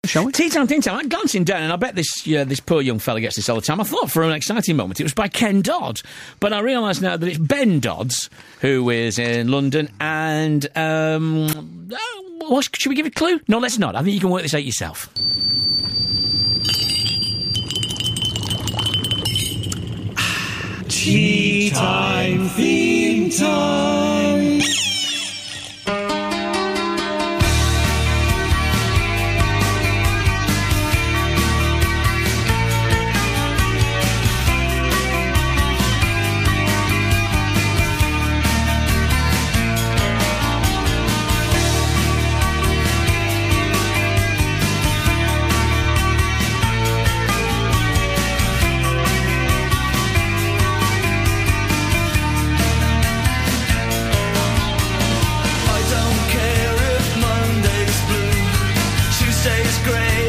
Shall we? Tea time, tea time. I'm glancing down, and I bet this poor young fella gets this all the time. I thought for an exciting moment it was by Ken Dodd, but I realise now that it's Ben Dodds, who is in London, and should we give it a clue? No, let's not. I think you can work this out yourself. Tea time, theme time. Grey